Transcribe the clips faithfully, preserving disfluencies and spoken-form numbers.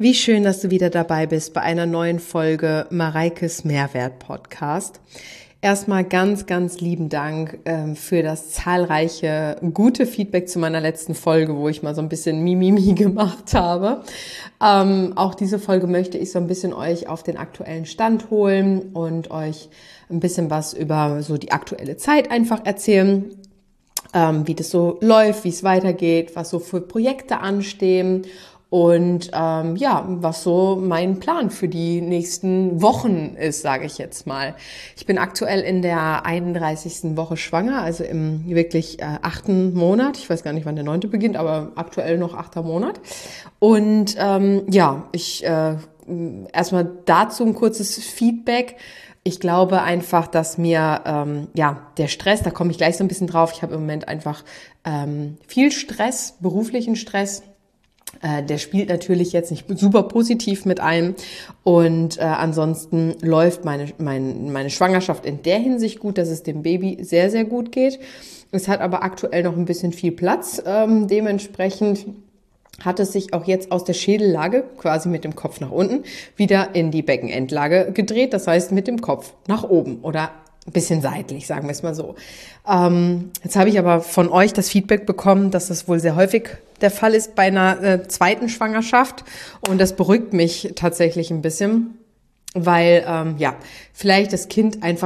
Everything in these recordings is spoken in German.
Wie schön, dass du wieder dabei bist bei einer neuen Folge Mareikes Mehrwert Podcast. Erstmal ganz, ganz lieben Dank ähm, für das zahlreiche gute Feedback zu meiner letzten Folge, wo ich mal so ein bisschen Mimimi gemacht habe. Ähm, auch diese Folge möchte ich so ein bisschen euch auf den aktuellen Stand holen und euch ein bisschen was über so die aktuelle Zeit einfach erzählen, ähm, wie das so läuft, wie es weitergeht, was so für Projekte anstehen. Und ähm, ja, was so mein Plan für die nächsten Wochen ist, sage ich jetzt mal. Ich bin aktuell in der einunddreißigsten Woche schwanger, also im wirklich äh, achten Monat. Ich weiß gar nicht, wann der neunte beginnt, aber aktuell noch achter Monat. Und ähm, ja, ich äh, erstmal dazu ein kurzes Feedback. Ich glaube einfach, dass mir ähm, ja der Stress, da komme ich gleich so ein bisschen drauf. Ich habe im Moment einfach ähm, viel Stress, beruflichen Stress. Der spielt natürlich jetzt nicht super positiv mit ein und äh, ansonsten läuft meine, meine, meine Schwangerschaft in der Hinsicht gut, dass es dem Baby sehr, sehr gut geht. Es hat aber aktuell noch ein bisschen viel Platz. Ähm, dementsprechend hat es sich auch jetzt aus der Schädellage, quasi mit dem Kopf nach unten, wieder in die Beckenendlage gedreht. Das heißt mit dem Kopf nach oben oder ein bisschen seitlich, sagen wir es mal so. Ähm, jetzt habe ich aber von euch das Feedback bekommen, dass das wohl sehr häufig der Fall ist bei einer äh, zweiten Schwangerschaft. Und das beruhigt mich tatsächlich ein bisschen, weil, ähm, ja, vielleicht das Kind einfach,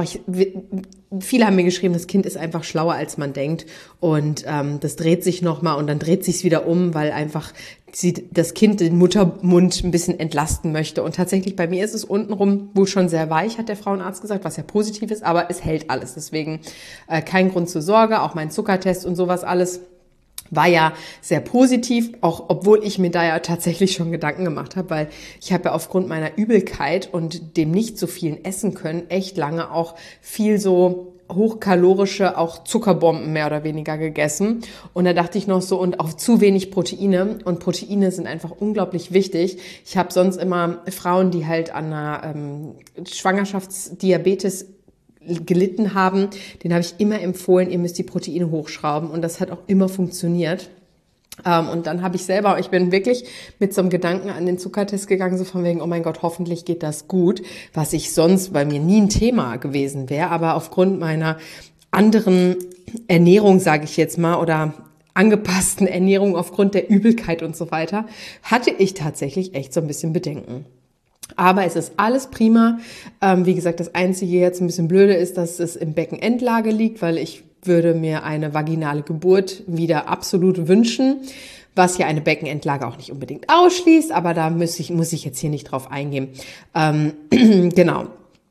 viele haben mir geschrieben, das Kind ist einfach schlauer, als man denkt. Und ähm, das dreht sich nochmal und dann dreht sich's wieder um, weil einfach sie das Kind den Muttermund ein bisschen entlasten möchte. Und tatsächlich bei mir ist es untenrum wohl schon sehr weich, hat der Frauenarzt gesagt, was ja positiv ist, aber es hält alles. Deswegen äh, kein Grund zur Sorge, auch mein Zuckertest und sowas alles war ja sehr positiv, auch obwohl ich mir da ja tatsächlich schon Gedanken gemacht habe, weil ich habe ja aufgrund meiner Übelkeit und dem nicht so vielen essen können, echt lange auch viel so hochkalorische, auch Zuckerbomben mehr oder weniger gegessen. Und da dachte ich noch so, und auch zu wenig Proteine. Und Proteine sind einfach unglaublich wichtig. Ich habe sonst immer Frauen, die halt an einer ähm, Schwangerschaftsdiabetes gelitten haben, den habe ich immer empfohlen, ihr müsst die Proteine hochschrauben und das hat auch immer funktioniert. Ähm, und dann habe ich selber, ich bin wirklich mit so einem Gedanken an den Zuckertest gegangen, so von wegen, oh mein Gott, hoffentlich geht das gut, was ich sonst bei mir nie ein Thema gewesen wäre, aber aufgrund meiner anderen Ernährung, sage ich jetzt mal, oder angepassten Ernährung aufgrund der Übelkeit und so weiter, hatte ich tatsächlich echt so ein bisschen Bedenken. Aber es ist alles prima. Ähm, wie gesagt, das Einzige jetzt ein bisschen blöde ist, dass es im Beckenendlage liegt, weil ich würde mir eine vaginale Geburt wieder absolut wünschen, was ja eine Beckenendlage auch nicht unbedingt ausschließt, aber da muss ich, muss ich jetzt hier nicht drauf eingehen. Ähm, genau.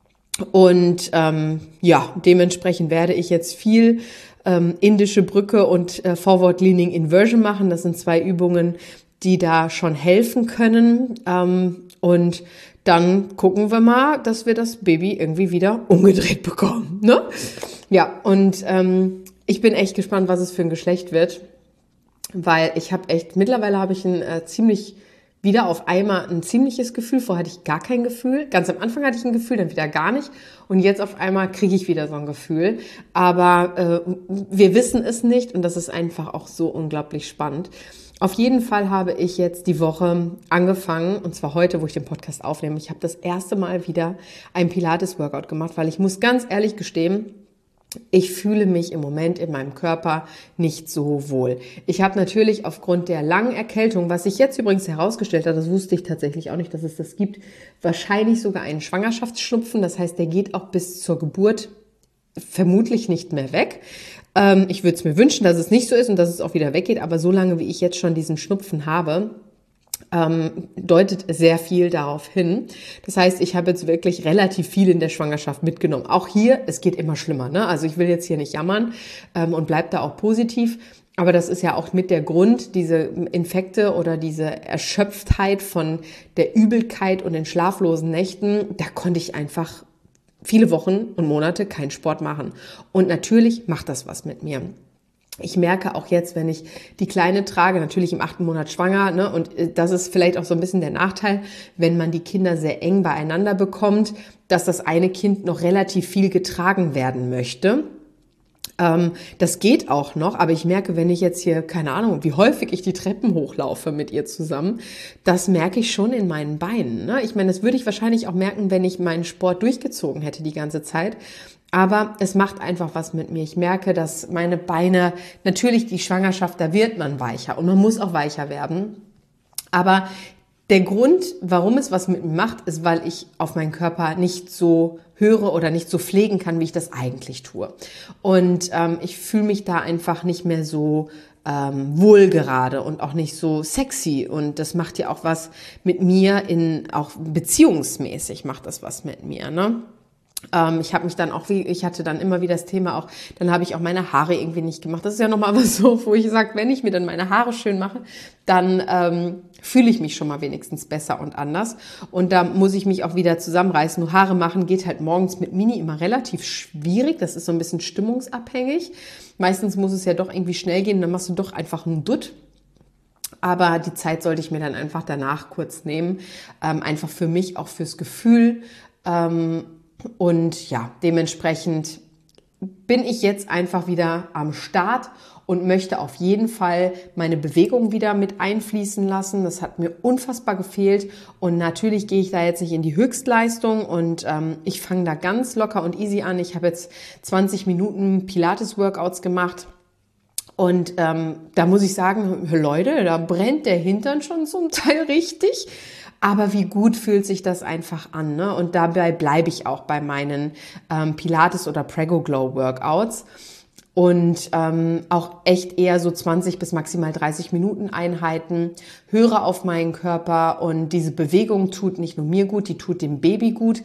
Und ähm, ja, dementsprechend werde ich jetzt viel ähm, indische Brücke und äh, Forward Leaning Inversion machen. Das sind zwei Übungen, die da schon helfen können. Ähm, und dann gucken wir mal, dass wir das Baby irgendwie wieder umgedreht bekommen, ne? Ja, und ähm, ich bin echt gespannt, was es für ein Geschlecht wird, weil ich habe echt, mittlerweile habe ich ein äh, ziemlich, wieder auf einmal ein ziemliches Gefühl. Vorher hatte ich gar kein Gefühl. Ganz am Anfang hatte ich ein Gefühl, dann wieder gar nicht. Und jetzt auf einmal kriege ich wieder so ein Gefühl. Aber äh, wir wissen es nicht und das ist einfach auch so unglaublich spannend. Auf jeden Fall habe ich jetzt die Woche angefangen, und zwar heute, wo ich den Podcast aufnehme. Ich habe das erste Mal wieder ein Pilates-Workout gemacht, weil ich muss ganz ehrlich gestehen, ich fühle mich im Moment in meinem Körper nicht so wohl. Ich habe natürlich aufgrund der langen Erkältung, was sich jetzt übrigens herausgestellt hat, das wusste ich tatsächlich auch nicht, dass es das gibt, wahrscheinlich sogar einen Schwangerschaftsschnupfen. Das heißt, der geht auch bis zur Geburt vermutlich nicht mehr weg. Ähm, ich würde es mir wünschen, dass es nicht so ist und dass es auch wieder weggeht, aber solange wie ich jetzt schon diesen Schnupfen habe, ähm, deutet sehr viel darauf hin. Das heißt, ich habe jetzt wirklich relativ viel in der Schwangerschaft mitgenommen. Auch hier, es geht immer schlimmer, ne? Also ich will jetzt hier nicht jammern ähm, und bleib da auch positiv. Aber das ist ja auch mit der Grund, diese Infekte oder diese Erschöpftheit von der Übelkeit und den schlaflosen Nächten, da konnte ich einfach viele Wochen und Monate keinen Sport machen. Und natürlich macht das was mit mir. Ich merke auch jetzt, wenn ich die Kleine trage, natürlich im achten Monat schwanger, ne, und das ist vielleicht auch so ein bisschen der Nachteil, wenn man die Kinder sehr eng beieinander bekommt, dass das eine Kind noch relativ viel getragen werden möchte. Ähm, das geht auch noch, aber ich merke, wenn ich jetzt hier, keine Ahnung, wie häufig ich die Treppen hochlaufe mit ihr zusammen, das merke ich schon in meinen Beinen. Ne? Ich meine, das würde ich wahrscheinlich auch merken, wenn ich meinen Sport durchgezogen hätte die ganze Zeit. Aber es macht einfach was mit mir. Ich merke, dass meine Beine, natürlich die Schwangerschaft, da wird man weicher und man muss auch weicher werden. Aber der Grund, warum es was mit mir macht, ist, weil ich auf meinen Körper nicht so höre oder nicht so pflegen kann, wie ich das eigentlich tue. Und ähm, ich fühle mich da einfach nicht mehr so ähm, wohl gerade und auch nicht so sexy. Und das macht ja auch was mit mir, in auch beziehungsmäßig macht das was mit mir, ne? Ähm, ich habe mich dann auch, wie ich hatte dann immer wieder das Thema auch, dann habe ich auch meine Haare irgendwie nicht gemacht. Das ist ja nochmal was so, wo ich sage, wenn ich mir dann meine Haare schön mache, dann ähm, fühle ich mich schon mal wenigstens besser und anders. Und da muss ich mich auch wieder zusammenreißen. Nur Haare machen geht halt morgens mit Mini immer relativ schwierig. Das ist so ein bisschen stimmungsabhängig. Meistens muss es ja doch irgendwie schnell gehen, dann machst du doch einfach einen Dutt. Aber die Zeit sollte ich mir dann einfach danach kurz nehmen. Ähm, einfach für mich, auch fürs Gefühl. Ähm, Und ja, dementsprechend bin ich jetzt einfach wieder am Start und möchte auf jeden Fall meine Bewegung wieder mit einfließen lassen. Das hat mir unfassbar gefehlt und natürlich gehe ich da jetzt nicht in die Höchstleistung und ähm, ich fange da ganz locker und easy an. Ich habe jetzt zwanzig Minuten Pilates-Workouts gemacht. Und ähm, da muss ich sagen, Leute, da brennt der Hintern schon zum Teil richtig. Aber wie gut fühlt sich das einfach an, ne? Und dabei bleibe ich auch bei meinen ähm, Pilates- oder Prego-Glow-Workouts. Und ähm, auch echt eher so zwanzig bis maximal dreißig Minuten Einheiten. Höre auf meinen Körper und diese Bewegung tut nicht nur mir gut, die tut dem Baby gut.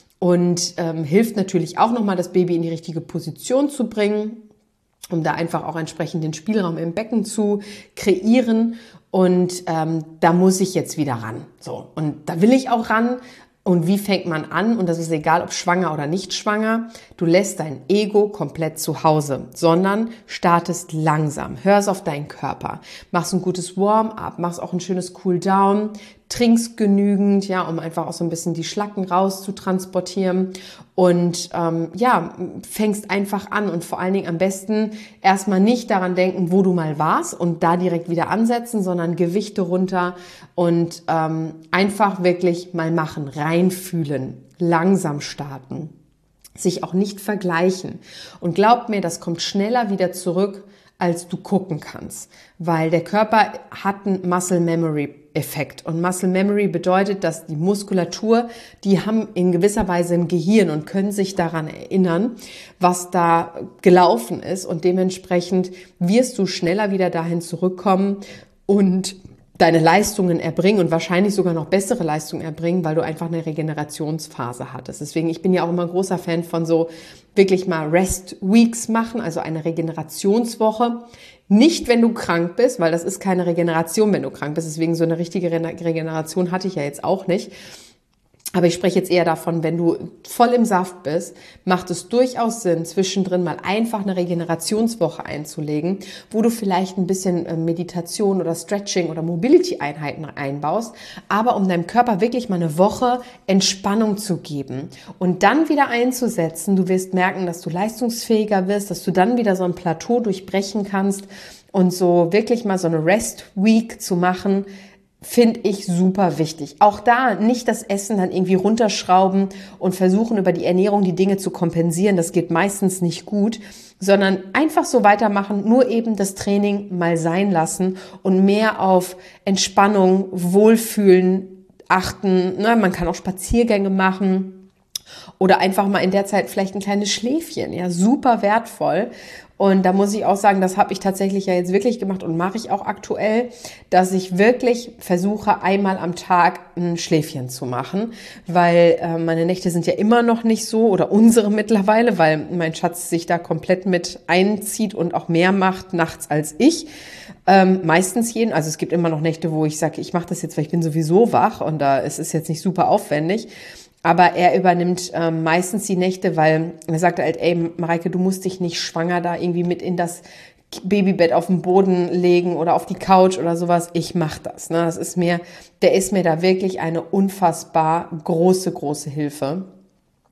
Und ähm, hilft natürlich auch nochmal, das Baby in die richtige Position zu bringen, um da einfach auch entsprechend den Spielraum im Becken zu kreieren. Und ähm, da muss ich jetzt wieder ran. So, und da will ich auch ran. Und wie fängt man an? Und das ist egal, ob schwanger oder nicht schwanger. Du lässt dein Ego komplett zu Hause, sondern startest langsam. Hörst auf deinen Körper. Machst ein gutes Warm-up, machst auch ein schönes Cool-Down, trinkst genügend, ja, um einfach auch so ein bisschen die Schlacken raus zu transportieren. Und ähm, ja, fängst einfach an und vor allen Dingen am besten erstmal nicht daran denken, wo du mal warst und da direkt wieder ansetzen, sondern Gewichte runter und ähm, einfach wirklich mal machen, reinfühlen, langsam starten, sich auch nicht vergleichen. Und glaub mir, das kommt schneller wieder zurück, als du gucken kannst, weil der Körper hat einen Muscle Memory Effekt. Und Muscle Memory bedeutet, dass die Muskulatur, die haben in gewisser Weise ein Gehirn und können sich daran erinnern, was da gelaufen ist. Und dementsprechend wirst du schneller wieder dahin zurückkommen und deine Leistungen erbringen und wahrscheinlich sogar noch bessere Leistungen erbringen, weil du einfach eine Regenerationsphase hattest. Deswegen, ich bin ja auch immer ein großer Fan von so wirklich mal Rest Weeks machen, also eine Regenerationswoche. Nicht, wenn du krank bist, weil das ist keine Regeneration, wenn du krank bist. Deswegen so eine richtige Regeneration hatte ich ja jetzt auch nicht. Aber ich spreche jetzt eher davon, wenn du voll im Saft bist, macht es durchaus Sinn, zwischendrin mal einfach eine Regenerationswoche einzulegen, wo du vielleicht ein bisschen Meditation oder Stretching oder Mobility-Einheiten einbaust, aber um deinem Körper wirklich mal eine Woche Entspannung zu geben und dann wieder einzusetzen. Du wirst merken, dass du leistungsfähiger wirst, dass du dann wieder so ein Plateau durchbrechen kannst und so wirklich mal so eine Rest Week zu machen, finde ich super wichtig. Auch da nicht das Essen dann irgendwie runterschrauben und versuchen, über die Ernährung die Dinge zu kompensieren. Das geht meistens nicht gut, sondern einfach so weitermachen, nur eben das Training mal sein lassen und mehr auf Entspannung, Wohlfühlen achten. Man kann auch Spaziergänge machen oder einfach mal in der Zeit vielleicht ein kleines Schläfchen. Ja, super wertvoll. Und da muss ich auch sagen, das habe ich tatsächlich ja jetzt wirklich gemacht und mache ich auch aktuell, dass ich wirklich versuche, einmal am Tag ein Schläfchen zu machen, weil äh, meine Nächte sind ja immer noch nicht so oder unsere mittlerweile, weil mein Schatz sich da komplett mit einzieht und auch mehr macht nachts als ich. Ähm, meistens jeden, also es gibt immer noch Nächte, wo ich sage, ich mache das jetzt, weil ich bin sowieso wach und da ist es jetzt nicht super aufwendig. Aber er übernimmt ähm, meistens die Nächte, weil er sagt halt, ey, Mareike, du musst dich nicht schwanger da irgendwie mit in das Babybett auf den Boden legen oder auf die Couch oder sowas. Ich mach das. Ne? Das ist mir, der ist mir da wirklich eine unfassbar große, große Hilfe.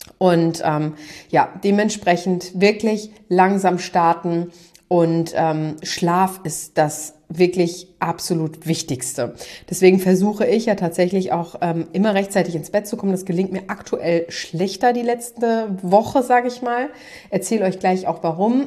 Und ähm, ja, dementsprechend wirklich langsam starten und ähm, Schlaf ist das wirklich absolut Wichtigste. Deswegen versuche ich ja tatsächlich auch ähm, immer rechtzeitig ins Bett zu kommen. Das gelingt mir aktuell schlechter die letzte Woche, sage ich mal. Erzähle euch gleich auch warum.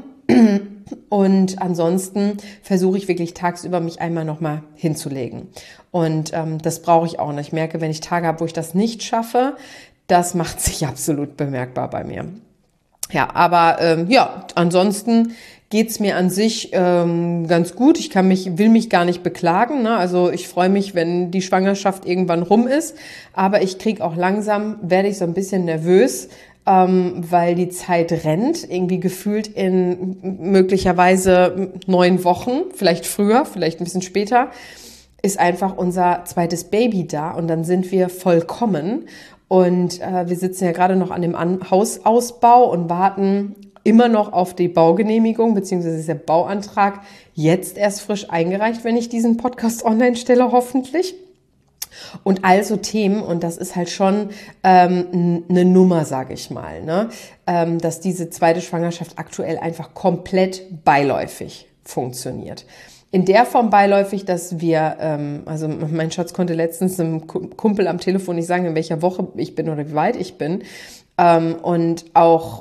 Und ansonsten versuche ich wirklich tagsüber mich einmal nochmal hinzulegen. Und ähm, das brauche ich auch. Und ich merke, wenn ich Tage habe, wo ich das nicht schaffe, das macht sich absolut bemerkbar bei mir. Ja, aber ähm, ja, ansonsten geht's mir an sich ähm, ganz gut. Ich kann mich, will mich gar nicht beklagen. Ne? Also ich freue mich, wenn die Schwangerschaft irgendwann rum ist. Aber ich kriege auch langsam, werde ich so ein bisschen nervös, ähm, weil die Zeit rennt. Irgendwie gefühlt in möglicherweise neun Wochen, vielleicht früher, vielleicht ein bisschen später, ist einfach unser zweites Baby da. Und dann sind wir vollkommen. Und äh, wir sitzen ja gerade noch an dem an- Hausausbau und warten immer noch auf die Baugenehmigung, beziehungsweise ist der Bauantrag jetzt erst frisch eingereicht, wenn ich diesen Podcast online stelle, hoffentlich. Und also Themen, und das ist halt schon ähm, eine Nummer, sage ich mal, ne? ähm, dass diese zweite Schwangerschaft aktuell einfach komplett beiläufig funktioniert. In der Form beiläufig, dass wir, ähm, also mein Schatz konnte letztens einem Kumpel am Telefon nicht sagen, in welcher Woche ich bin oder wie weit ich bin. Ähm, und auch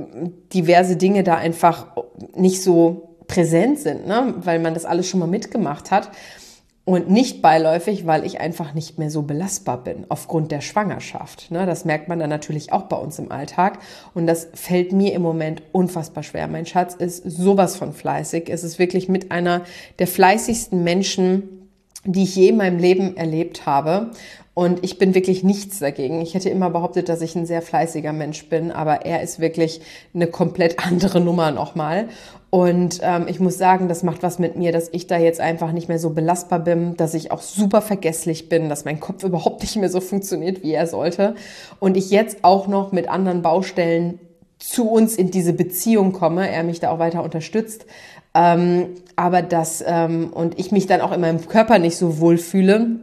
diverse Dinge da einfach nicht so präsent sind, ne? Weil man das alles schon mal mitgemacht hat. Und nicht beiläufig, weil ich einfach nicht mehr so belastbar bin aufgrund der Schwangerschaft. Ne, das merkt man dann natürlich auch bei uns im Alltag. Und das fällt mir im Moment unfassbar schwer. Mein Schatz ist sowas von fleißig. Es ist wirklich mit einer der fleißigsten Menschen, die ich je in meinem Leben erlebt habe. Und ich bin wirklich nichts dagegen. Ich hätte immer behauptet, dass ich ein sehr fleißiger Mensch bin, aber er ist wirklich eine komplett andere Nummer nochmal. Und ähm, ich muss sagen, das macht was mit mir, dass ich da jetzt einfach nicht mehr so belastbar bin, dass ich auch super vergesslich bin, dass mein Kopf überhaupt nicht mehr so funktioniert, wie er sollte. Und ich jetzt auch noch mit anderen Baustellen zu uns in diese Beziehung komme, er mich da auch weiter unterstützt. Ähm, aber das, ähm, und ich mich dann auch in meinem Körper nicht so wohl fühle,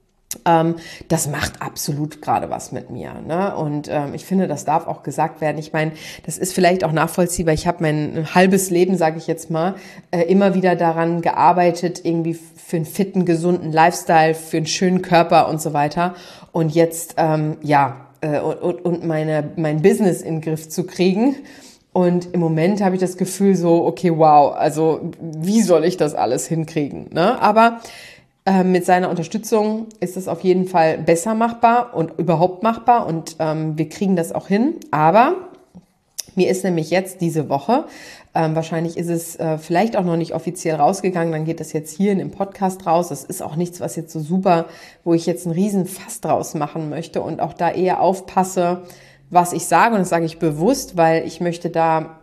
Ähm, das macht absolut gerade was mit mir, ne? Und ähm, ich finde, das darf auch gesagt werden. Ich meine, das ist vielleicht auch nachvollziehbar. Ich habe mein halbes Leben, sage ich jetzt mal, äh, immer wieder daran gearbeitet, irgendwie für einen fitten, gesunden Lifestyle, für einen schönen Körper und so weiter. Und jetzt, ähm, ja, äh, und, und meine, mein Business in den Griff zu kriegen. Und im Moment habe ich das Gefühl so, okay, wow, also wie soll ich das alles hinkriegen, ne? Aber mit seiner Unterstützung ist es auf jeden Fall besser machbar und überhaupt machbar und ähm, wir kriegen das auch hin. Aber mir ist nämlich jetzt diese Woche, ähm, wahrscheinlich ist es äh, vielleicht auch noch nicht offiziell rausgegangen, dann geht das jetzt hier in dem Podcast raus. Das ist auch nichts, was jetzt so super, wo ich jetzt einen riesen Fass draus machen möchte und auch da eher aufpasse, was ich sage. Und das sage ich bewusst, weil ich möchte da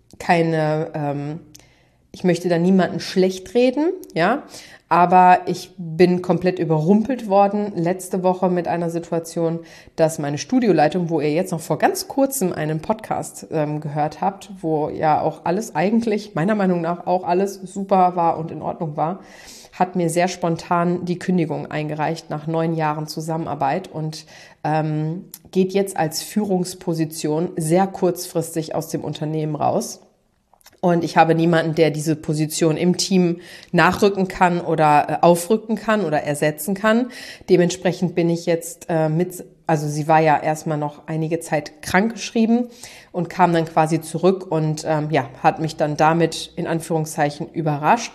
keine, ähm, ich möchte da niemanden schlecht reden, ja. Aber ich bin komplett überrumpelt worden letzte Woche mit einer Situation, dass meine Studioleitung, wo ihr jetzt noch vor ganz kurzem einen Podcast ähm, gehört habt, wo ja auch alles eigentlich, meiner Meinung nach auch alles super war und in Ordnung war, hat mir sehr spontan die Kündigung eingereicht nach neun Jahren Zusammenarbeit und ähm, geht jetzt als Führungsposition sehr kurzfristig aus dem Unternehmen raus. Und ich habe niemanden, der diese Position im Team nachrücken kann oder äh, aufrücken kann oder ersetzen kann. Dementsprechend bin ich jetzt äh, mit, also sie war ja erstmal noch einige Zeit krankgeschrieben und kam dann quasi zurück und ähm, ja, hat mich dann damit in Anführungszeichen überrascht.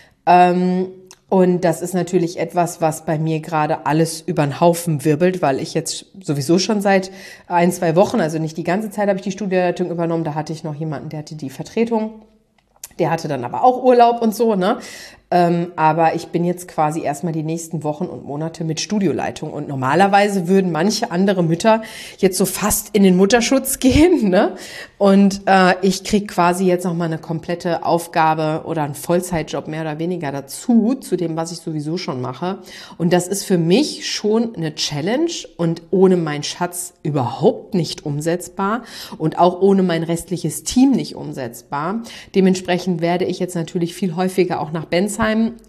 Ähm, Und das ist natürlich etwas, was bei mir gerade alles über den Haufen wirbelt, weil ich jetzt sowieso schon seit ein, zwei Wochen, also nicht die ganze Zeit, habe ich die Studioleitung übernommen. Da hatte ich noch jemanden, der hatte die Vertretung. Der hatte dann aber auch Urlaub und so, ne? Ähm, aber ich bin jetzt quasi erstmal die nächsten Wochen und Monate mit Studioleitung. Und normalerweise würden manche andere Mütter jetzt so fast in den Mutterschutz gehen, ne? Und äh, ich krieg quasi jetzt nochmal eine komplette Aufgabe oder einen Vollzeitjob mehr oder weniger dazu, zu dem, was ich sowieso schon mache. Und das ist für mich schon eine Challenge und ohne meinen Schatz überhaupt nicht umsetzbar und auch ohne mein restliches Team nicht umsetzbar. Dementsprechend werde ich jetzt natürlich viel häufiger auch nach Bensheim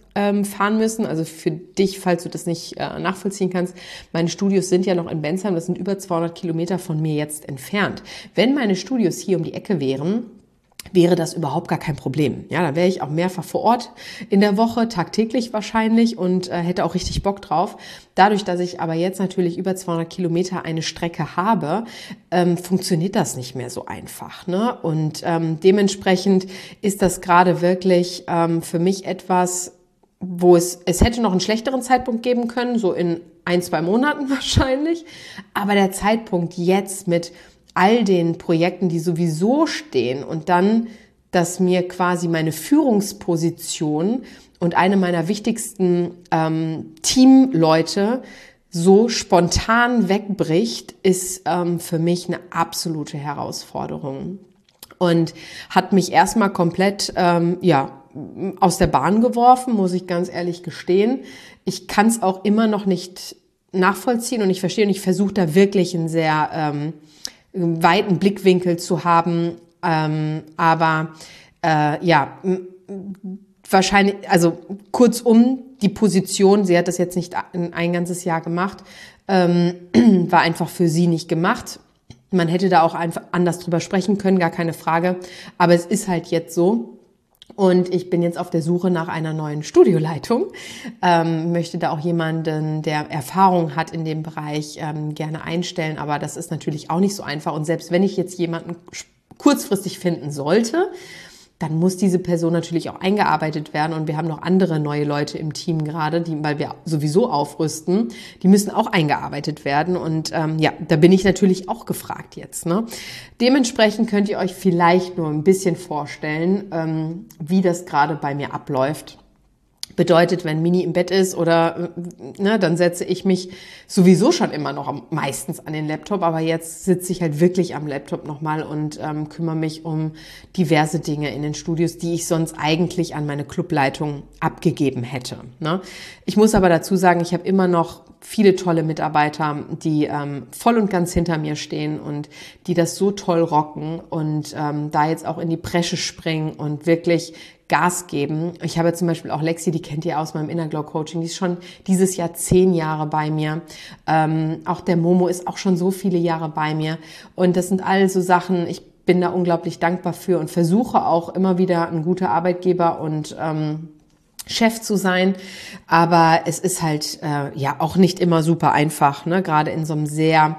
ähm, fahren müssen. Also für dich, falls du das nicht äh, nachvollziehen kannst, meine Studios sind ja noch in Bensheim, das sind über zweihundert Kilometer von mir jetzt entfernt. Wenn meine Studios hier um die Ecke wären, wäre das überhaupt gar kein Problem. Ja, da wäre ich auch mehrfach vor Ort in der Woche, tagtäglich wahrscheinlich und äh, hätte auch richtig Bock drauf. Dadurch, dass ich aber jetzt natürlich über zweihundert Kilometer eine Strecke habe, ähm, funktioniert das nicht mehr so einfach, ne? Und ähm, dementsprechend ist das gerade wirklich ähm, für mich etwas, wo es, es hätte noch einen schlechteren Zeitpunkt geben können, so in ein, zwei Monaten wahrscheinlich. Aber der Zeitpunkt jetzt mit all den Projekten, die sowieso stehen und dann, dass mir quasi meine Führungsposition und eine meiner wichtigsten ähm, Teamleute so spontan wegbricht, ist ähm, für mich eine absolute Herausforderung und hat mich erstmal komplett ähm, ja aus der Bahn geworfen, muss ich ganz ehrlich gestehen. Ich kann es auch immer noch nicht nachvollziehen und ich verstehe und ich versuche da wirklich einen sehr ähm, weiten Blickwinkel zu haben, ähm, aber äh, ja, wahrscheinlich, also kurzum, die Position, sie hat das jetzt nicht ein, ein ganzes Jahr gemacht, ähm, war einfach für sie nicht gemacht. Man hätte da auch einfach anders drüber sprechen können, gar keine Frage, aber es ist halt jetzt so. Und ich bin jetzt auf der Suche nach einer neuen Studioleitung, ähm, möchte da auch jemanden, der Erfahrung hat in dem Bereich, ähm, gerne einstellen. Aber das ist natürlich auch nicht so einfach. Und selbst wenn ich jetzt jemanden kurzfristig finden sollte, dann muss diese Person natürlich auch eingearbeitet werden. Und wir haben noch andere neue Leute im Team gerade, die, weil wir sowieso aufrüsten, die müssen auch eingearbeitet werden. Und ähm, ja, da bin ich natürlich auch gefragt jetzt, ne? Dementsprechend könnt ihr euch vielleicht nur ein bisschen vorstellen, ähm, wie das gerade bei mir abläuft. Bedeutet, wenn Mini im Bett ist oder ne, dann setze ich mich sowieso schon immer noch meistens an den Laptop, aber jetzt sitze ich halt wirklich am Laptop nochmal und ähm, kümmere mich um diverse Dinge in den Studios, die ich sonst eigentlich an meine Clubleitung abgegeben hätte. Ne? Ich muss aber dazu sagen, ich habe immer noch viele tolle Mitarbeiter, die ähm, voll und ganz hinter mir stehen und die das so toll rocken und ähm, da jetzt auch in die Bresche springen und wirklich Gas geben. Ich habe zum Beispiel auch Lexi, die kennt ihr aus meinem Inner Glow Coaching, die ist schon dieses Jahr zehn Jahre bei mir. Ähm, auch der Momo ist auch schon so viele Jahre bei mir. Und das sind all so Sachen, ich bin da unglaublich dankbar für und versuche auch immer wieder ein guter Arbeitgeber und ähm, Chef zu sein. Aber es ist halt äh, ja auch nicht immer super einfach, ne? Gerade in so einem sehr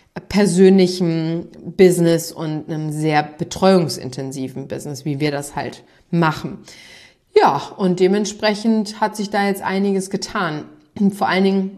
persönlichen Business und einem sehr betreuungsintensiven Business, wie wir das halt machen. Ja, und dementsprechend hat sich da jetzt einiges getan. Und vor allen Dingen,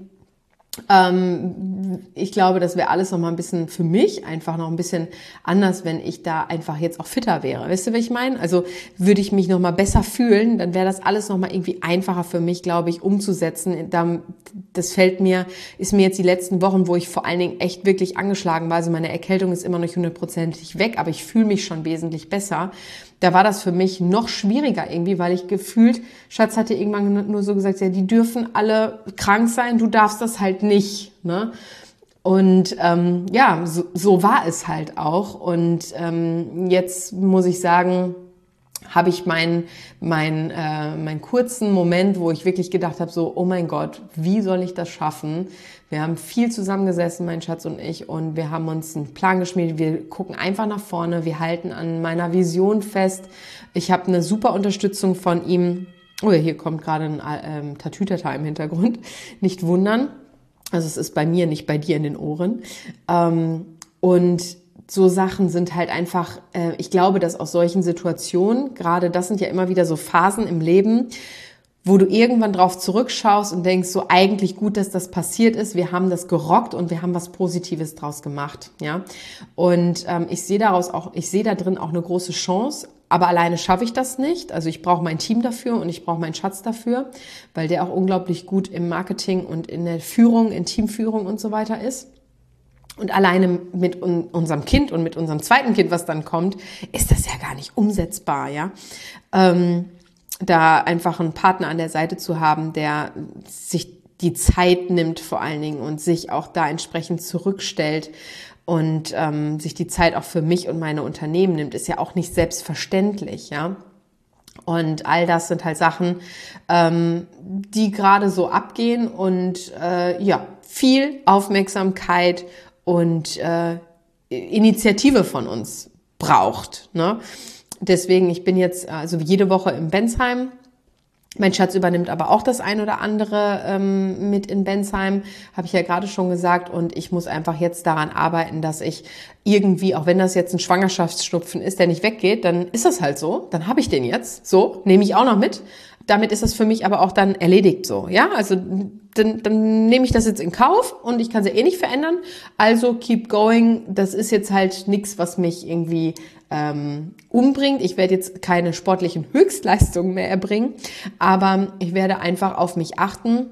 ähm, ich glaube, das wäre alles noch mal ein bisschen für mich einfach noch ein bisschen anders, wenn ich da einfach jetzt auch fitter wäre. Weißt du, was ich meine? Also würde ich mich noch mal besser fühlen, dann wäre das alles noch mal irgendwie einfacher für mich, glaube ich, umzusetzen. Das fällt mir, ist mir jetzt die letzten Wochen, wo ich vor allen Dingen echt wirklich angeschlagen war. Also meine Erkältung ist immer noch nicht hundertprozentig weg, aber ich fühle mich schon wesentlich besser. Da war das für mich noch schwieriger irgendwie, weil ich gefühlt, Schatz hatte irgendwann nur so gesagt, ja, die dürfen alle krank sein, du darfst das halt nicht, ne? Und ähm, ja, so, so war es halt auch. Und ähm, jetzt muss ich sagen, habe ich meinen mein, äh, meinen kurzen Moment, wo ich wirklich gedacht habe, so, oh mein Gott, wie soll ich das schaffen? Wir haben viel zusammengesessen, mein Schatz und ich, und wir haben uns einen Plan geschmiedet. Wir gucken einfach nach vorne, wir halten an meiner Vision fest. Ich habe eine super Unterstützung von ihm. Oh ja, hier kommt gerade ein ähm, Tatütata im Hintergrund. Nicht wundern. Also es ist bei mir, nicht bei dir in den Ohren. Ähm, und so Sachen sind halt einfach, äh, ich glaube, dass aus solchen Situationen, gerade das sind ja immer wieder so Phasen im Leben, wo du irgendwann drauf zurückschaust und denkst, so eigentlich gut, dass das passiert ist. Wir haben das gerockt und wir haben was Positives draus gemacht, ja. Und ähm, ich sehe daraus auch, ich sehe da drin auch eine große Chance. Aber alleine schaffe ich das nicht. Also ich brauche mein Team dafür und ich brauche meinen Schatz dafür, weil der auch unglaublich gut im Marketing und in der Führung, in Teamführung und so weiter ist. Und alleine mit unserem Kind und mit unserem zweiten Kind, was dann kommt, ist das ja gar nicht umsetzbar, ja. Ähm, da einfach einen Partner an der Seite zu haben, der sich die Zeit nimmt vor allen Dingen und sich auch da entsprechend zurückstellt und ähm, sich die Zeit auch für mich und meine Unternehmen nimmt, ist ja auch nicht selbstverständlich, ja. Und all das sind halt Sachen, ähm, die gerade so abgehen und äh, ja, viel Aufmerksamkeit und äh, Initiative von uns braucht. Ne? Deswegen, ich bin jetzt also jede Woche in Bensheim. Mein Schatz übernimmt aber auch das ein oder andere ähm, mit in Bensheim, habe ich ja gerade schon gesagt. Und ich muss einfach jetzt daran arbeiten, dass ich irgendwie, auch wenn das jetzt ein Schwangerschaftsschnupfen ist, der nicht weggeht, dann ist das halt so. Dann habe ich den jetzt. So, nehme ich auch noch mit. Damit ist das für mich aber auch dann erledigt so. Ja, also dann, dann nehme ich das jetzt in Kauf und ich kann sie eh nicht verändern. Also keep going. Das ist jetzt halt nichts, was mich irgendwie ähm, umbringt. Ich werde jetzt keine sportlichen Höchstleistungen mehr erbringen, aber ich werde einfach auf mich achten.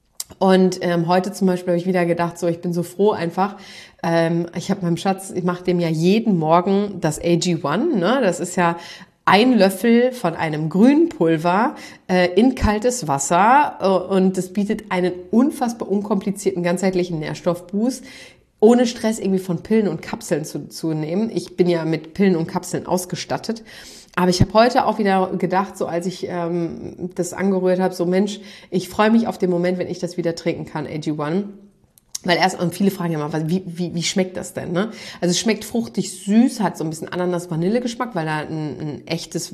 Und ähm, heute zum Beispiel habe ich wieder gedacht, so ich bin so froh einfach. Ähm, ich habe meinem Schatz, ich mache dem ja jeden Morgen das A G eins. Ne? Das ist ja ein Löffel von einem Grünpulver äh, in kaltes Wasser äh, und das bietet einen unfassbar unkomplizierten ganzheitlichen Nährstoffboost, ohne Stress irgendwie von Pillen und Kapseln zu, zu nehmen. Ich bin ja mit Pillen und Kapseln ausgestattet. Aber ich habe heute auch wieder gedacht, so als ich ähm, das angerührt habe, so Mensch, ich freue mich auf den Moment, wenn ich das wieder trinken kann, A G eins. Weil erst, und viele fragen ja mal, wie, wie, wie schmeckt das denn, ne? Also es schmeckt fruchtig süß, hat so ein bisschen Ananas-Vanille-Geschmack, weil da ein, ein echtes,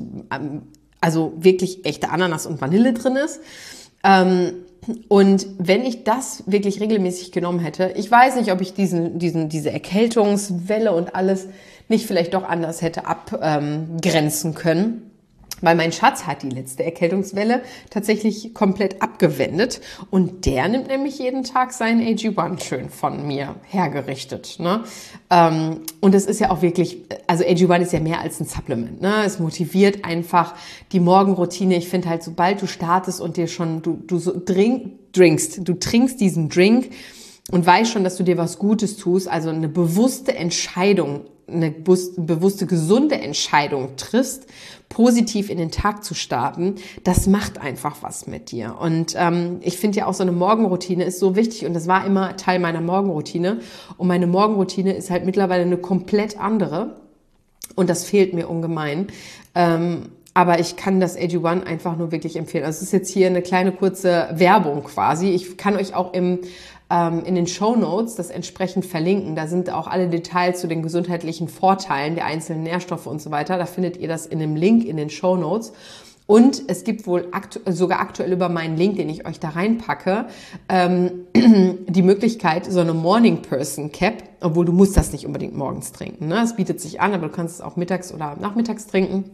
also wirklich echte Ananas und Vanille drin ist. Ähm, und wenn ich das wirklich regelmäßig genommen hätte, ich weiß nicht, ob ich diesen, diesen, diese Erkältungswelle und alles nicht vielleicht doch anders hätte abgrenzen können. Weil mein Schatz hat die letzte Erkältungswelle tatsächlich komplett abgewendet und der nimmt nämlich jeden Tag sein A G eins schön von mir hergerichtet. Ne? Ähm, und es ist ja auch wirklich, also A G eins ist ja mehr als ein Supplement. Ne? Es motiviert einfach die Morgenroutine. Ich finde halt, sobald du startest und dir schon, du, du so drink, drinkst, du trinkst diesen Drink und weißt schon, dass du dir was Gutes tust, also eine bewusste Entscheidung, eine bewusste, gesunde Entscheidung triffst, positiv in den Tag zu starten, das macht einfach was mit dir. Und ähm, ich finde ja auch so eine Morgenroutine ist so wichtig und das war immer Teil meiner Morgenroutine. Und meine Morgenroutine ist halt mittlerweile eine komplett andere und das fehlt mir ungemein. Ähm, aber ich kann das A G eins einfach nur wirklich empfehlen. Also es ist jetzt hier eine kleine kurze Werbung quasi. Ich kann euch auch im in den Shownotes das entsprechend verlinken. Da sind auch alle Details zu den gesundheitlichen Vorteilen der einzelnen Nährstoffe und so weiter. Da findet ihr das in einem Link in den Shownotes. Und es gibt wohl aktu- sogar aktuell über meinen Link, den ich euch da reinpacke, ähm, die Möglichkeit, so eine Morning Person Cap, obwohl du musst das nicht unbedingt morgens trinken. Ne? Es bietet sich an, aber du kannst es auch mittags oder nachmittags trinken.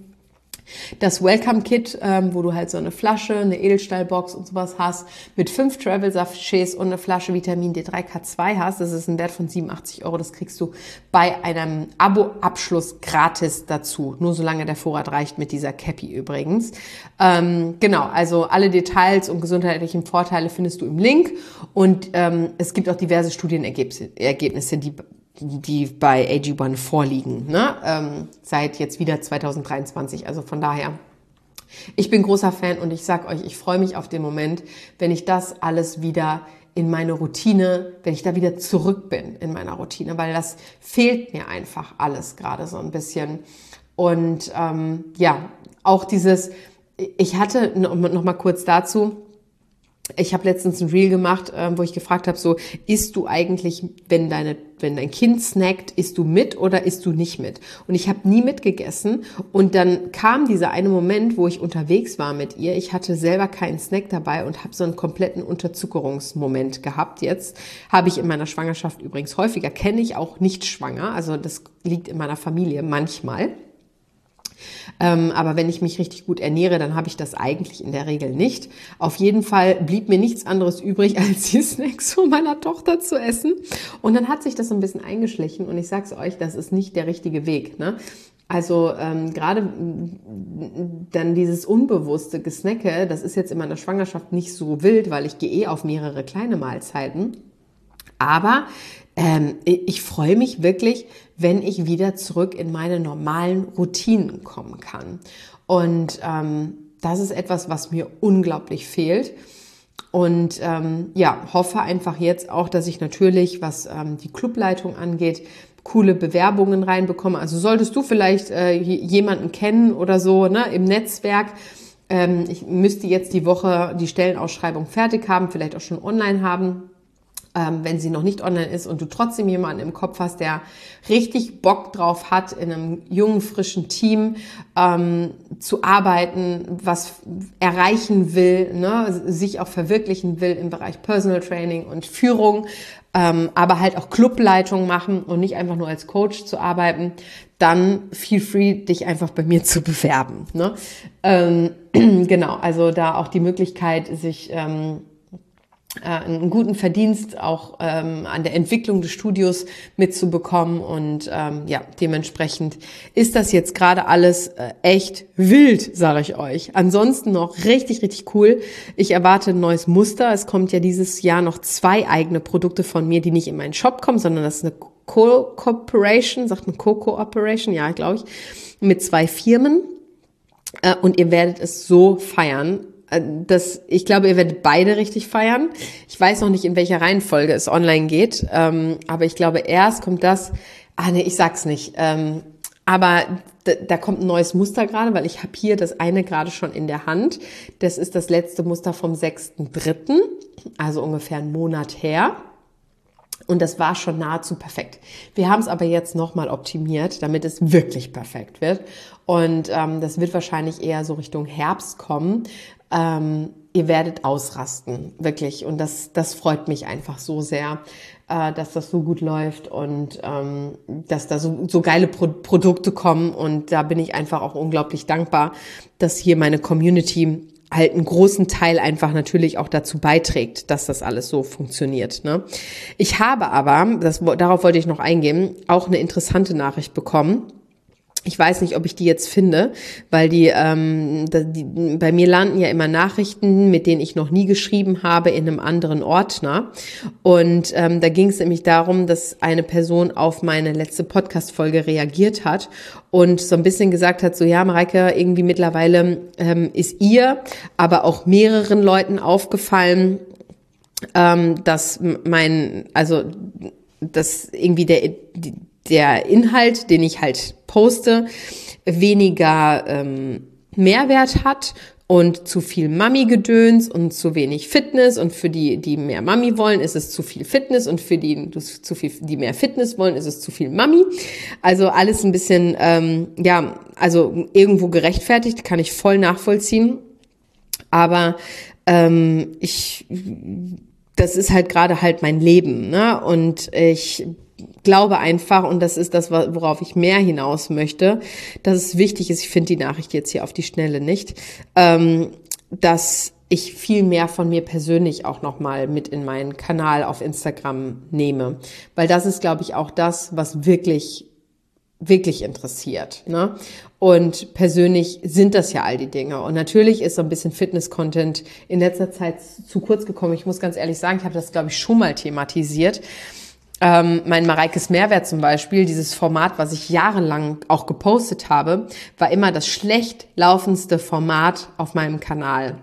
Das Welcome Kit, ähm, wo du halt so eine Flasche, eine Edelstahlbox und sowas hast, mit fünf Travel-Sachets und eine Flasche Vitamin D drei K zwei hast. Das ist ein Wert von siebenundachtzig Euro. Das kriegst du bei einem Abo-Abschluss gratis dazu. Nur solange der Vorrat reicht mit dieser Cappy übrigens. Ähm, genau, also alle Details und gesundheitlichen Vorteile findest du im Link. Und ähm, es gibt auch diverse Studienergebnisse, die die bei A G eins vorliegen, ne? ähm, seit jetzt wieder zwanzig dreiundzwanzig. Also von daher, ich bin großer Fan und ich sag euch, ich freue mich auf den Moment, wenn ich das alles wieder in meine Routine, wenn ich da wieder zurück bin in meiner Routine, weil das fehlt mir einfach alles gerade so ein bisschen. Und ähm, ja, auch dieses, ich hatte, noch, noch mal kurz dazu, ich habe letztens ein Reel gemacht, äh, wo ich gefragt habe, so, isst du eigentlich, wenn deine, wenn dein Kind snackt, isst du mit oder isst du nicht mit? Und ich habe nie mitgegessen. Und dann kam dieser eine Moment, wo ich unterwegs war mit ihr. Ich hatte selber keinen Snack dabei und habe so einen kompletten Unterzuckerungsmoment gehabt. Jetzt habe ich in meiner Schwangerschaft übrigens häufiger, kenne ich auch nicht schwanger. Also das liegt in meiner Familie manchmal. Ähm, aber wenn ich mich richtig gut ernähre, dann habe ich das eigentlich in der Regel nicht. Auf jeden Fall blieb mir nichts anderes übrig, als die Snacks von meiner Tochter zu essen. Und dann hat sich das so ein bisschen eingeschlichen und ich sag's euch, das ist nicht der richtige Weg, ne? Also ähm, gerade dann dieses unbewusste Gesnacke, das ist jetzt in meiner Schwangerschaft nicht so wild, weil ich gehe eh auf mehrere kleine Mahlzeiten. Aber ähm, ich freue mich wirklich, wenn ich wieder zurück in meine normalen Routinen kommen kann. Und ähm, das ist etwas, was mir unglaublich fehlt. Und ähm, ja, hoffe einfach jetzt auch, dass ich natürlich, was ähm, die Clubleitung angeht, coole Bewerbungen reinbekomme. Also solltest du vielleicht äh, jemanden kennen oder so, ne, im Netzwerk. Ähm, ich müsste jetzt die Woche die Stellenausschreibung fertig haben, vielleicht auch schon online haben. Ähm, wenn sie noch nicht online ist und du trotzdem jemanden im Kopf hast, der richtig Bock drauf hat, in einem jungen, frischen Team ähm, zu arbeiten, was erreichen will, ne, sich auch verwirklichen will im Bereich Personal Training und Führung, ähm, aber halt auch Clubleitung machen und nicht einfach nur als Coach zu arbeiten, dann feel free, dich einfach bei mir zu bewerben. Ne? Ähm, genau, also da auch die Möglichkeit, sich ähm, einen guten Verdienst auch ähm, an der Entwicklung des Studios mitzubekommen und ähm, ja, dementsprechend ist das jetzt gerade alles äh, echt wild, sage ich euch. Ansonsten noch richtig, richtig cool. Ich erwarte ein neues Muster. Es kommt ja dieses Jahr noch zwei eigene Produkte von mir, die nicht in meinen Shop kommen, sondern das ist eine Co-Cooperation, sagt man Co-Cooperation, ja, glaube ich, mit zwei Firmen äh, und ihr werdet es so feiern. Das, ich glaube, ihr werdet beide richtig feiern. Ich weiß noch nicht, in welcher Reihenfolge es online geht, ähm, aber ich glaube, erst kommt das, ah nee, ich sag's nicht, ähm, aber da, da kommt ein neues Muster gerade, weil ich habe hier das eine gerade schon in der Hand. Das ist das letzte Muster vom sechsten dritten, also ungefähr einen Monat her. Und das war schon nahezu perfekt. Wir haben es aber jetzt nochmal optimiert, damit es wirklich perfekt wird. Und ähm, das wird wahrscheinlich eher so Richtung Herbst kommen. Ähm, ihr werdet ausrasten, wirklich. Und das, das freut mich einfach so sehr, äh, dass das so gut läuft und ähm, dass da so, so geile Pro- Produkte kommen. Und da bin ich einfach auch unglaublich dankbar, dass hier meine Community halt einen großen Teil einfach natürlich auch dazu beiträgt, dass das alles so funktioniert. Ne? Ich habe aber, das, darauf wollte ich noch eingehen, auch eine interessante Nachricht bekommen. Ich weiß nicht, ob ich die jetzt finde, weil die, ähm, die bei mir landen ja immer Nachrichten, mit denen ich noch nie geschrieben habe, in einem anderen Ordner. Und ähm, da ging es nämlich darum, dass eine Person auf meine letzte Podcast-Folge reagiert hat und so ein bisschen gesagt hat, so ja, Mareike, irgendwie mittlerweile ähm, ist ihr, aber auch mehreren Leuten aufgefallen, ähm, dass mein, also dass irgendwie der die, der Inhalt, den ich halt poste, weniger ähm, Mehrwert hat und zu viel Mami-Gedöns und zu wenig Fitness und für die, die mehr Mami wollen, ist es zu viel Fitness und für die, zu viel, die mehr Fitness wollen, ist es zu viel Mami. Also alles ein bisschen, ähm, ja, also irgendwo gerechtfertigt, kann ich voll nachvollziehen. Aber ähm, ich, das ist halt gerade halt mein Leben, ne? Und ich glaube einfach, und das ist das, worauf ich mehr hinaus möchte, dass es wichtig ist, ich finde die Nachricht jetzt hier auf die Schnelle nicht, ähm, dass ich viel mehr von mir persönlich auch nochmal mit in meinen Kanal auf Instagram nehme. Weil das ist, glaube ich, auch das, was wirklich, wirklich interessiert, ne? Und persönlich sind das ja all die Dinge. Und natürlich ist so ein bisschen Fitness-Content in letzter Zeit zu kurz gekommen. Ich muss ganz ehrlich sagen, ich habe das, glaube ich, schon mal thematisiert. Ähm, mein Mareikes Mehrwert zum Beispiel, dieses Format, was ich jahrelang auch gepostet habe, war immer das schlecht laufendste Format auf meinem Kanal.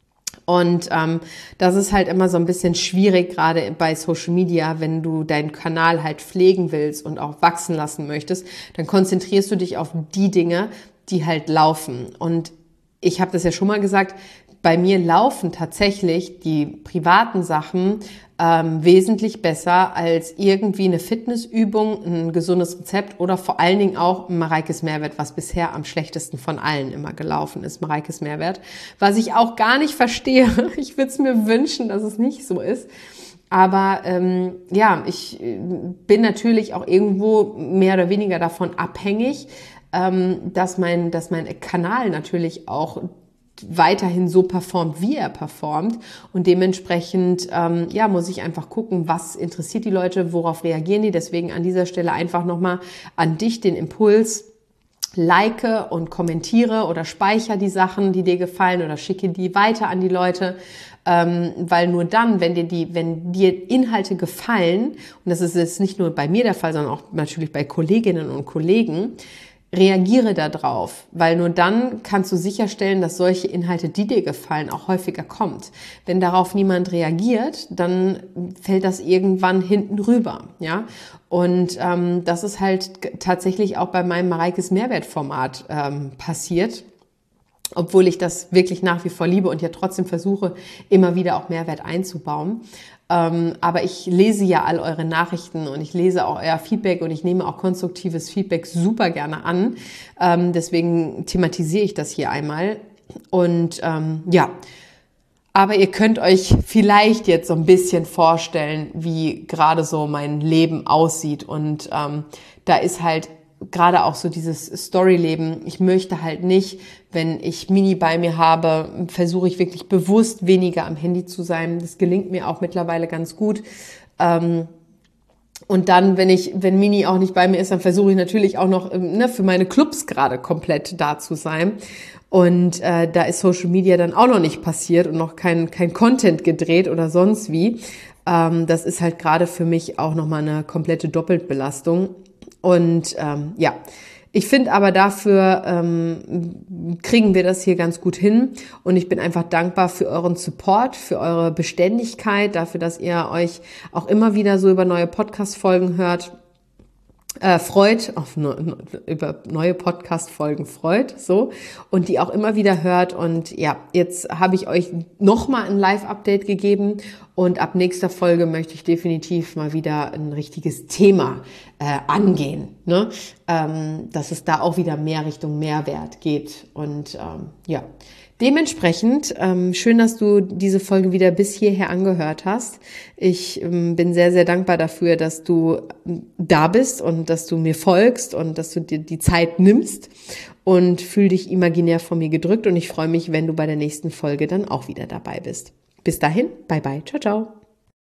Und ähm, das ist halt immer so ein bisschen schwierig, gerade bei Social Media, wenn du deinen Kanal halt pflegen willst und auch wachsen lassen möchtest, dann konzentrierst du dich auf die Dinge, die halt laufen. Und ich habe das ja schon mal gesagt, bei mir laufen tatsächlich die privaten Sachen ähm, wesentlich besser als irgendwie eine Fitnessübung, ein gesundes Rezept oder vor allen Dingen auch Mareikes Mehrwert, was bisher am schlechtesten von allen immer gelaufen ist, Mareikes Mehrwert. Was ich auch gar nicht verstehe. Ich würde es mir wünschen, dass es nicht so ist. Aber ähm, ja, ich bin natürlich auch irgendwo mehr oder weniger davon abhängig, ähm, dass mein, dass mein Kanal natürlich auch weiterhin so performt, wie er performt. Und dementsprechend ähm, ja, muss ich einfach gucken, was interessiert die Leute, worauf reagieren die. Deswegen an dieser Stelle einfach nochmal an dich den Impuls: Like und kommentiere oder speichere die Sachen, die dir gefallen, oder schicke die weiter an die Leute. Ähm, weil nur dann, wenn dir die, wenn dir Inhalte gefallen, und das ist jetzt nicht nur bei mir der Fall, sondern auch natürlich bei Kolleginnen und Kollegen, reagiere darauf, weil nur dann kannst du sicherstellen, dass solche Inhalte, die dir gefallen, auch häufiger kommt. Wenn darauf niemand reagiert, dann fällt das irgendwann hinten rüber, ja. Und ähm, das ist halt tatsächlich auch bei meinem Mareikes Mehrwertformat ähm, passiert, obwohl ich das wirklich nach wie vor liebe und ja trotzdem versuche, immer wieder auch Mehrwert einzubauen. Ähm, aber ich lese ja all eure Nachrichten und ich lese auch euer Feedback und ich nehme auch konstruktives Feedback super gerne an. Ähm, deswegen thematisiere ich das hier einmal. Und ähm, ja, aber ihr könnt euch vielleicht jetzt so ein bisschen vorstellen, wie gerade so mein Leben aussieht. Und ähm, da ist halt gerade auch so dieses Storyleben. Ich möchte halt nicht, wenn ich Mini bei mir habe, versuche ich wirklich bewusst weniger am Handy zu sein. Das gelingt mir auch mittlerweile ganz gut. Ähm, und dann, wenn ich, wenn Mini auch nicht bei mir ist, dann versuche ich natürlich auch noch ne, für meine Clubs gerade komplett da zu sein. Und äh, da ist Social Media dann auch noch nicht passiert und noch kein kein Content gedreht oder sonst wie. Ähm, das ist halt gerade für mich auch nochmal eine komplette Doppelbelastung. Und ähm, ja, ich finde aber dafür ähm, kriegen wir das hier ganz gut hin. Und ich bin einfach dankbar für euren Support, für eure Beständigkeit, dafür, dass ihr euch auch immer wieder so über neue Podcast-Folgen hört. Äh, freut, auf ne, über neue Podcast-Folgen freut, so, und die auch immer wieder hört. Und ja, jetzt habe ich euch nochmal ein Live-Update gegeben und ab nächster Folge möchte ich definitiv mal wieder ein richtiges Thema äh, angehen, ne? Ähm, dass es da auch wieder mehr Richtung Mehrwert geht. Und ähm, ja, dementsprechend, ähm, schön, dass du diese Folge wieder bis hierher angehört hast. Ich ähm, bin sehr, sehr dankbar dafür, dass du da bist und dass du mir folgst und dass du dir die Zeit nimmst und fühl dich imaginär von mir gedrückt. Und ich freue mich, wenn du bei der nächsten Folge dann auch wieder dabei bist. Bis dahin, bye bye, ciao, ciao.